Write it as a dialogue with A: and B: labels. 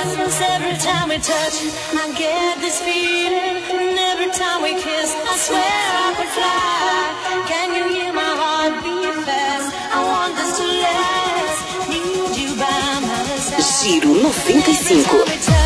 A: Cause every time we touch, I get this feeling. And every time we kiss, I swear I could fly. Can you hear my heart beat fast? I want this to last. Need you by my side.
B: Giro 95.